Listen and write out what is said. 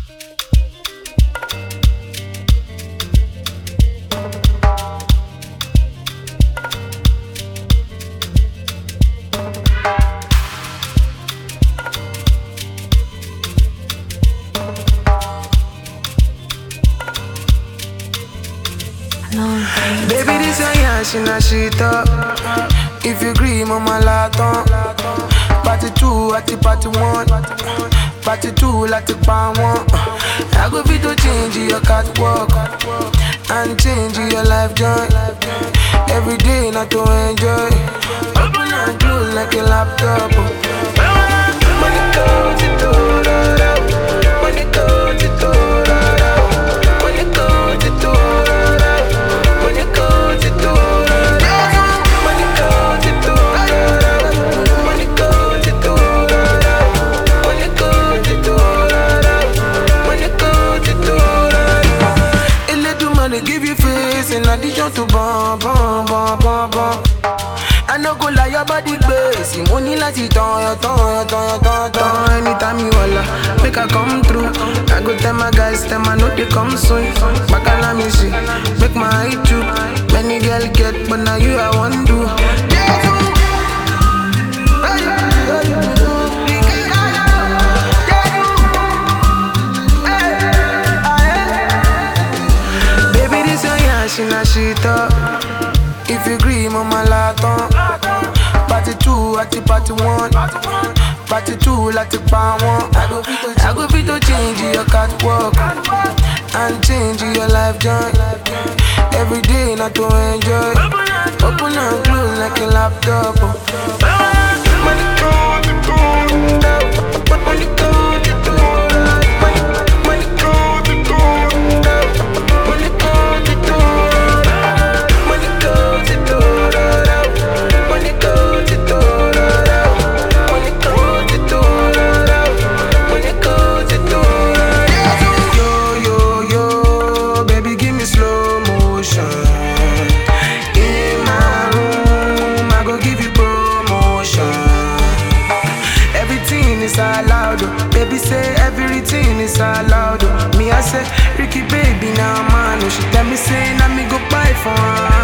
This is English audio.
Baby, this a yash in a shit up. If you agree, mama laton. Party 2 at the party 1. Party 2 like the pan 1. I go fit to change your catwalk and change your life joy. Every day not to enjoy. Open and close like a laptop. Money goes to money goes to money goes to money goes to money goes to money goes to money goes to money goes to a little money give you face in addition to bomb. I no go lie, your body base. Money like it on. Anytime you holla, make I come through. I go tell my guys, tell my know they come soon. Bacala me see, make my eye too. Many girl get, but now you I want to. Baby, this your yash in a shit up. If you agree, mama laton. Party 2 at the party 1. Party 2 like the pan 1. I go fit to change your catwalk and change your life joy. Every day not to enjoy. Open and close like a laptop. Money goes to money goes to money goes to money goes to money goes to money goes to money goes to money goes to yo, baby, give me slow motion. In my room, I go give you promotion. Everything is allowed, baby say everything is allowed. Me I say, Ricky baby now man, she tell me say, now me go buy for her.